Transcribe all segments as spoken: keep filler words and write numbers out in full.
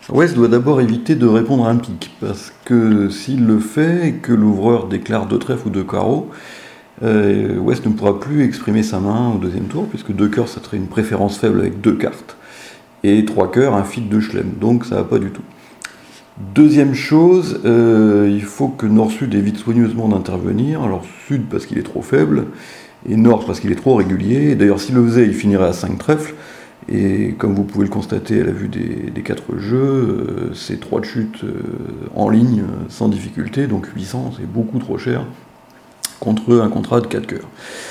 West doit d'abord éviter de répondre à un pique, parce que s'il le fait et que l'ouvreur déclare deux trèfles ou deux carreaux, euh, West ne pourra plus exprimer sa main au deuxième tour, puisque deux cœurs, ça serait une préférence faible avec deux cartes, et trois cœurs, un feat de Schlem, donc ça va pas du tout. Deuxième chose, euh, il faut que Nord-Sud évite soigneusement d'intervenir, alors Sud parce qu'il est trop faible, et Nord parce qu'il est trop régulier, et d'ailleurs s'il le faisait, il finirait à cinq trèfles, et comme vous pouvez le constater à la vue des, des quatre jeux, euh, c'est trois de chute euh, en ligne, euh, sans difficulté, donc huit cents, c'est beaucoup trop cher, contre un contrat de quatre cœurs.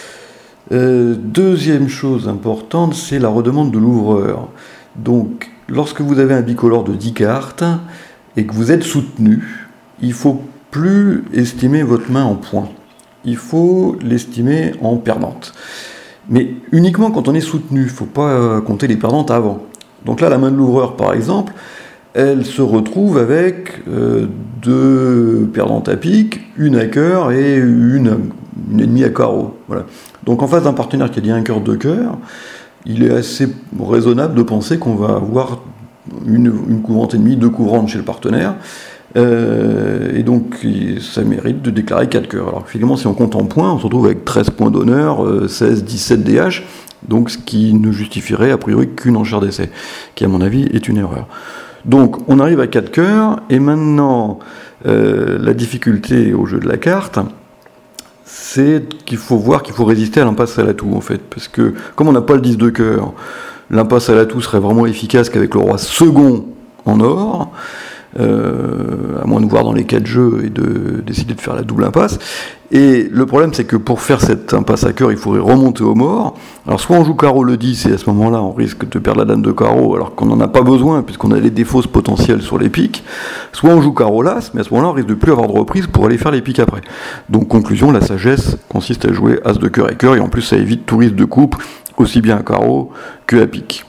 Euh, deuxième chose importante, c'est la redemande de l'ouvreur. Donc, lorsque vous avez un bicolore de dix cartes, et que vous êtes soutenu, il ne faut plus estimer votre main en points. Il faut l'estimer en perdante. Mais uniquement quand on est soutenu, il ne faut pas compter les perdantes avant. Donc là, la main de l'ouvreur, par exemple, elle se retrouve avec euh, deux perdantes à pique, une à cœur et une, une ennemie à carreau. Voilà. Donc en face d'un partenaire qui a dit un cœur, deux cœurs, il est assez raisonnable de penser qu'on va avoir une, une couvrante ennemie, deux couvrantes chez le partenaire, euh, et donc ça mérite de déclarer quatre cœurs. Alors finalement, si on compte en points, on se retrouve avec treize points d'honneur, euh, seize, dix-sept D H, donc ce qui ne justifierait a priori qu'une enchère d'essai, qui à mon avis est une erreur. Donc on arrive à quatre cœurs, et maintenant euh, la difficulté au jeu de la carte, c'est qu'il faut voir qu'il faut résister à l'impasse à l'atout en fait, parce que comme on n'a pas le dix de cœur, l'impasse à l'atout serait vraiment efficace qu'avec le roi second en or, euh, à moins de voir dans les quatre jeux et de décider de faire la double impasse. Et le problème, c'est que pour faire cette impasse à cœur, il faudrait remonter au mort. Alors soit on joue carreau le dix, et à ce moment-là, on risque de perdre la dame de carreau, alors qu'on n'en a pas besoin, puisqu'on a les défauts potentiels sur les piques. Soit on joue carreau l'as, mais à ce moment-là, on risque de plus avoir de reprise pour aller faire les piques après. Donc conclusion, la sagesse consiste à jouer as de cœur et cœur, et en plus ça évite tout risque de coupe, aussi bien à carreau que à pique.